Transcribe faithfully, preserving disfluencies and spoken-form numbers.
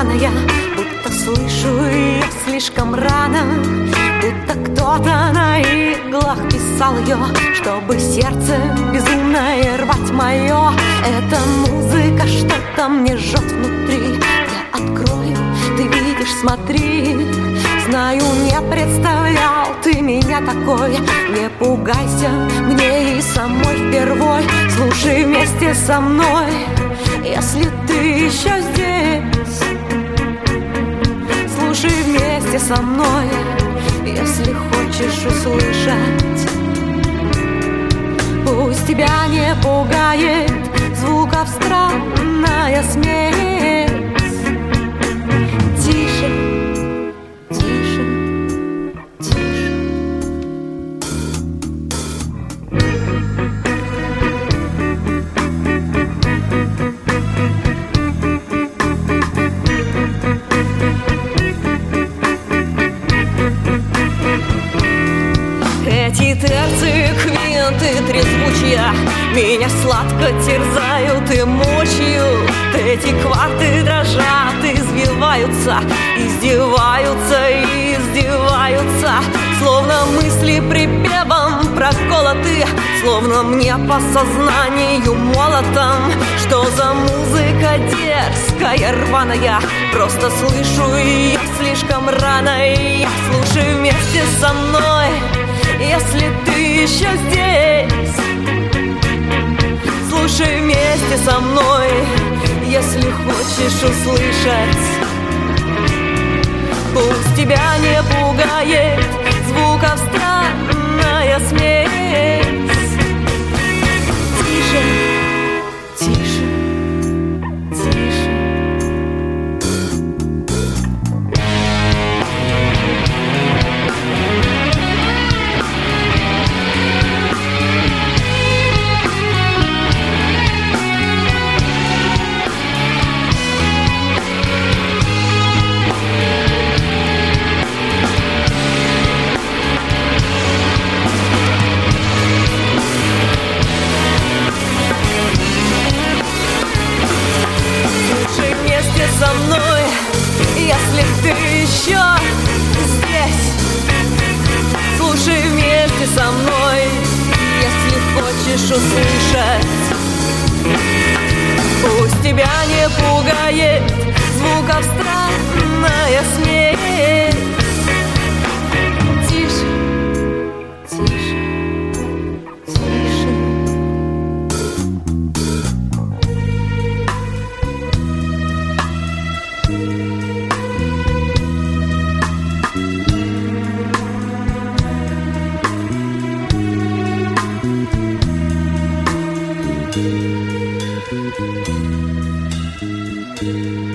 рваная, будто слышу ее слишком рано, будто кто-то на иглах писал ее, чтобы сердце безумное рвать мое. Эта музыка что-то мне жжет внутри. Я открою, ты видишь, смотри. Знаю, не представлял ты меня такой. Не пугайся, мне и самой впервой. Слушай вместе со мной, если ты еще здесь. Слушай вместе со мной, если хочешь услышать. Пусть тебя не пугает звуков странная смесь. Тише, тише, тише. Эти терцы, квинты, трезвучия меня сладко терзают и мучают. Эти кварты дрожат, извиваются, издеваются и издеваются. Словно мысли припевом проколоты, словно мне по сознанию молотом. Что за музыка дерзкая, рваная? Просто слышу ее слишком рано. И я слушай вместе со мной, если ты еще здесь. Слушай вместе со мной, если хочешь услышать. Пусть тебя не пугает звуков странная смесь. Тише, тише, тише. Со мной, если ты еще здесь. Слушай вместе со мной, если хочешь услышать. Пусть тебя не пугает звуков странная смесь. Тише, тише, тише. Thank you.